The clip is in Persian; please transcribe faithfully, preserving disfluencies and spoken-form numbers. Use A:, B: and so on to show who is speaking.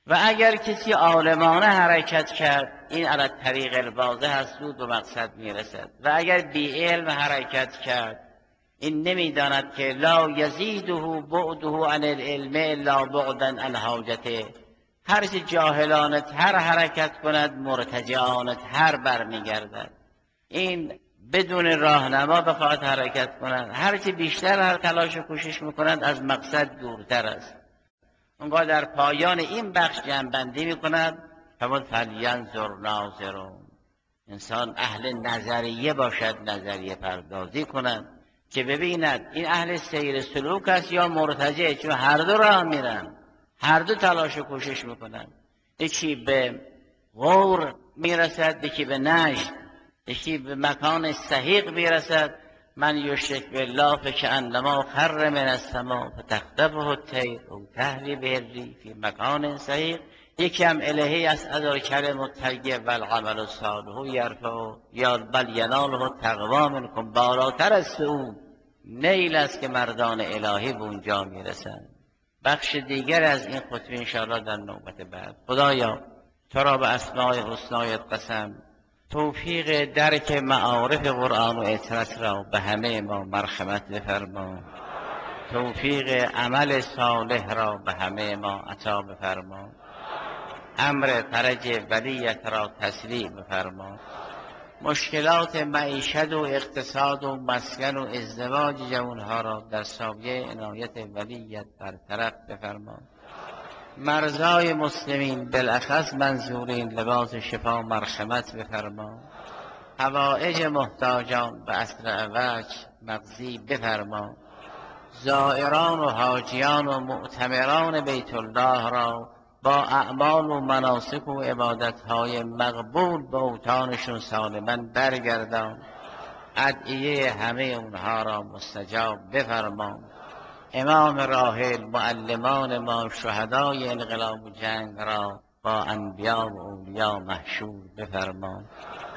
A: و اگر کسی عالمانه حرکت کرد، این علی طریق الواضح هست، زود به مقصد میرسد. و اگر بی علم حرکت کرد، این نمیداند که لا یزیده بعده عن العلم الا بعدا عن حاجته. هر چه جاهلانه تر حرکت کند، مرتجعانه تر برمیگردد. این بدون راهنما بخواهد حرکت کند، هر چه بیشتر هر تلاش و کوشش میکند، از مقصد دورتر است. اونگاه در پایان این بخش جنبندی میکند فمن فلینظر ناظرون. انسان اهل نظریه باشد، نظریه پردازی کند که ببیند این اهل سیر سلوک است یا مرتجع، چون هر دو راه میرن، هر دو تلاش و کوشش میکنن. یکی به غور میرسد، یکی به نجد، یکی به مکان سحیق میرسد. من یشرک بالله فکأنما خر من السماء فتخطفه الطیر او تهوی به الريح فی مکان سحیق. یکی هم الهی اسعد الکلم الطیب والعمل الصالح یرفعه یا بل یناله التقوی منکم. بالاتر از صعود نیل است که مردان الهی به اونجا میرسند. بخش دیگر از این خطبه انشاءالله در نوبت بعد. خدایا تو را به اسماء حسنایت قسم، توفیق درک معارف قرآن و اطرت را به همه ما مرحمت بفرما. توفیق عمل صالح را به همه ما عطا بفرما. امر فرج ولیت را تسریع بفرما. مشکلات معیشت و اقتصاد و مسکن و ازدواج جوانها را در سایه عنایت ولیت برطرف بفرما. مرضای مسلمین بالاخص منظورین لباس شفا مرحمت بفرما. حوائج محتاجان به اسرع وجه مقضی بفرما. زائران و حاجیان و معتمران بیت الله را با اعمال و مناسک و عبادتهای مقبول به اوطانشون سالما برگردان. ادعیه همه اونها را مستجاب بفرما. امام راحل، معلمان ما، شهدای انقلاب و جنگ را با انبیا و اولیا محشور بفرما.